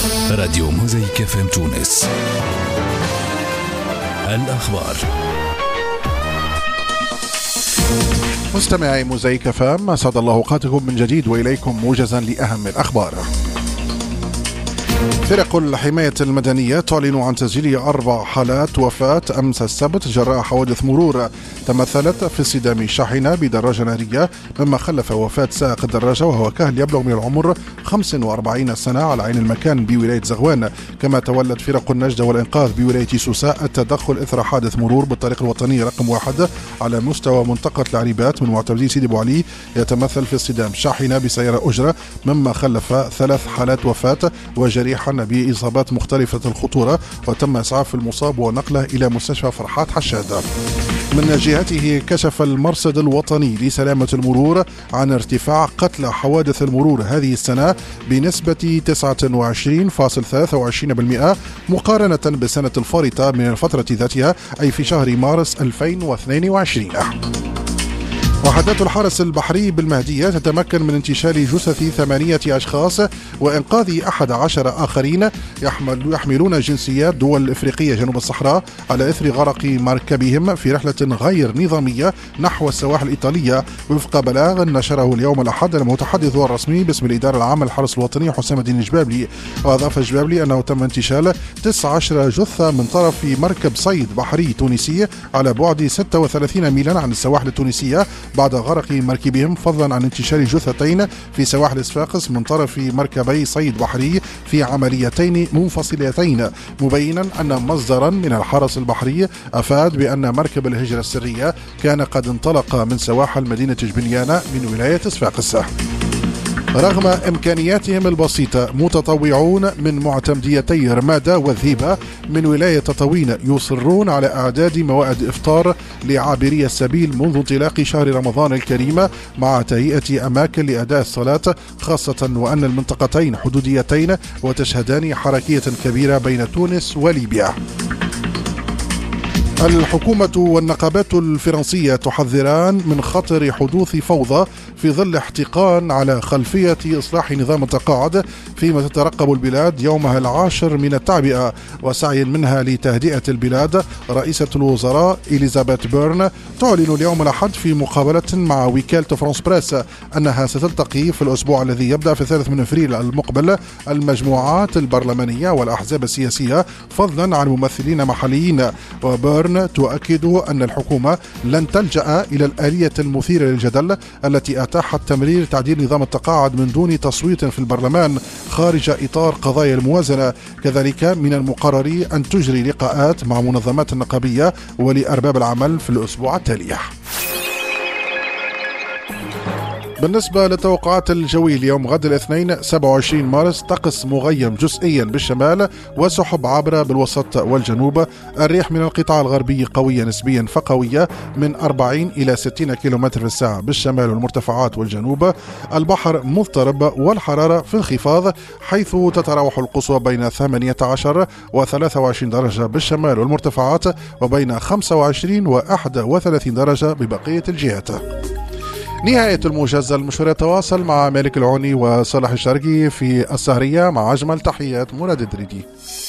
راديو موزايك اف ام تونس. الأخبار. مستمعي موزايك اف ام، أسعد الله أوقاتكم من جديد وإليكم موجزا لأهم الأخبار. فرق الحماية المدنية تعلن عن تسجيل 4 حالات وفاة أمس السبت جراء حوادث مرور تمثلت في اصطدام شاحنة بدراجة نارية، مما خلف وفاة سائق الدراجة وهو كهل يبلغ من العمر 45 سنة على عين المكان بولاية زغوان. كما تولت فرق النجدة والإنقاذ بولاية سوسة التدخل إثر حادث مرور بالطريق الوطني رقم 1 على مستوى منطقة العريبات من معتمدي سيدي أبو علي، يتمثل في اصطدام شاحنة بسيارة أجرة، مما خلف 3 حالات وفاة وجريحا بإصابات مختلفة الخطورة، وتم إسعاف المصاب ونقله إلى مستشفى فرحات حشاد. من جهته كشف المرصد الوطني لسلامة المرور عن ارتفاع قتلى حوادث المرور هذه السنة بنسبة 29.23% مقارنة بالسنة الفارطة من الفترة ذاتها، أي في شهر مارس 2022. وحدات الحرس البحري بالمهدية تتمكن من انتشال جثث 8 أشخاص وإنقاذ 11 آخرين يحملون جنسيات دول إفريقية جنوب الصحراء على إثر غرق مركبهم في رحلة غير نظامية نحو السواحل الإيطالية، وفق بلاغ نشره اليوم الأحد المتحدث الرسمي باسم الإدارة العامة للحرس الوطني حسام الدين الجبابلي. وأضاف الجبابلي أنه تم انتشال 19 جثة من طرف مركب صيد بحري تونسي على بعد 36 ميلا عن السواحل التونسية بعد غرق مركبهم، فضلا عن انتشال جثتين في سواحل صفاقس من طرف مركبي صيد بحري في عمليتين منفصلتين، مبينا أن مصدرا من الحرس البحري أفاد بأن مركب الهجرة السرية كان قد انطلق من سواحل مدينة جبنيانة من ولاية صفاقس. رغم إمكانياتهم البسيطة، متطوعون من معتمديتي رمادة والذيبة من ولاية تطاوين يصرون على إعداد موائد إفطار لعابري السبيل منذ انطلاق شهر رمضان الكريم، مع تهيئة أماكن لأداء الصلاة، خاصة وأن المنطقتين حدوديتين وتشهدان حركية كبيرة بين تونس وليبيا. الحكومة والنقابات الفرنسية تحذران من خطر حدوث فوضى في ظل احتقان على خلفية إصلاح نظام التقاعد، فيما تترقب البلاد يومها العاشر من التعبئة، وسعي منها لتهدئة البلاد. رئيسة الوزراء إليزابيث بيرن تعلن اليوم الأحد في مقابلة مع وكالة فرانس بريس أنها ستلتقي في الأسبوع الذي يبدأ في 3 من أبريل المقبل المجموعات البرلمانية والأحزاب السياسية، فضلا عن ممثلين محليين. وبيرن تؤكد أن الحكومة لن تلجأ إلى الآلية المثيرة للجدل التي أتاحت تمرير تعديل نظام التقاعد من دون تصويت في البرلمان خارج إطار قضايا الموازنة. كذلك من المقرر أن تجري لقاءات مع منظمات النقابية ولأرباب العمل في الأسبوع التالي. بالنسبة للتوقعات الجوية اليوم غد الاثنين 27 مارس، طقس مغيم جزئيا بالشمال وسحب عابرة بالوسط والجنوب. الريح من القطاع الغربي قوية نسبيا فقوية من 40 إلى 60 كيلومتر في الساعة بالشمال والمرتفعات والجنوب. البحر مضطرب والحرارة في انخفاض، حيث تتراوح القصوى بين 18 و 23 درجة بالشمال والمرتفعات، وبين 25 و 31 درجة ببقية الجهات. نهاية الموجز. المشهور يتواصل مع مالك العوني وصالح الشرقي في السهرية. مع أجمل تحيات مراد الدريدي.